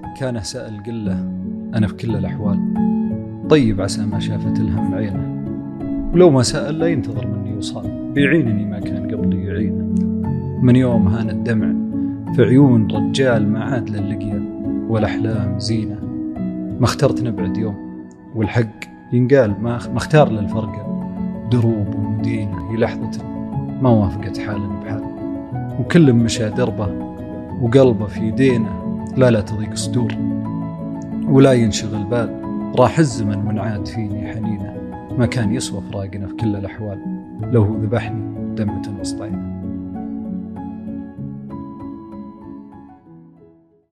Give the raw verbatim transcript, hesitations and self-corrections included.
كان سأل قله أنا في كل الأحوال طيب عسى ما شافت الهم عينه، ولو ما سأل لا ينتظر مني وصال، بيعينني ما كان قبلي يعينه. من يوم هان الدمع في عيون رجال ما عاد للقيا والأحلام زينة، ما اخترت نبعد يوم والحق ينقال، ما اختار للفرقة دروب ومدينة، هي لحظة ما وافقت حال بحال، وكل مشى دربه وقلبه في يدينه، لا لا تضيق صدور ولا ينشغل بال، راح الزمن من عاد فيني حنينه، ما كان يسوى فراقنا في كل الأحوال، لو هو ذبحني دمة وسط عينه.